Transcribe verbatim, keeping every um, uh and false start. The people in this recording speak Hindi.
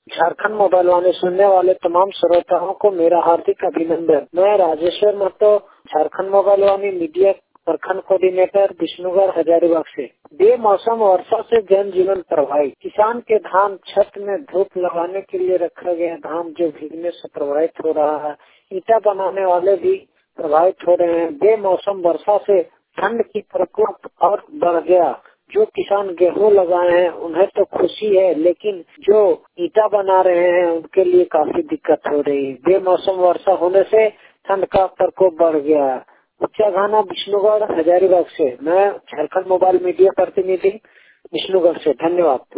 झारखंड मोबाइल वाले सुनने वाले तमाम श्रोताओं को मेरा हार्दिक अभिनंदन। मैं राजेश्वर महतो, झारखंड मोबाइल वाली मीडिया प्रखंड कोऑर्डिनेटर, विष्णुगढ़, हजारीबाग से। बेमौसम वर्षा से जनजीवन प्रभावित। किसान के धान छत में धूप लगाने के लिए रखा गया धान जो भीगने से प्रभावित हो रहा है। ईटा बनाने वाले भी प्रभावित हो रहे हैं। बेमौसम वर्षा से ठंड की प्रकोप और बढ़ गया। जो किसान गेहूं लगाए हैं उन्हें तो खुशी है, लेकिन जो ईटा बना रहे हैं उनके लिए काफी दिक्कत हो रही है। बेमौसम वर्षा होने से ठंड का प्रकोप बढ़ गया। उच्चा घाना, विष्णुगढ़, हजारीबाग से। मैं झारखंड मोबाइल मीडिया प्रतिनिधि, विष्णुगढ़ से। धन्यवाद।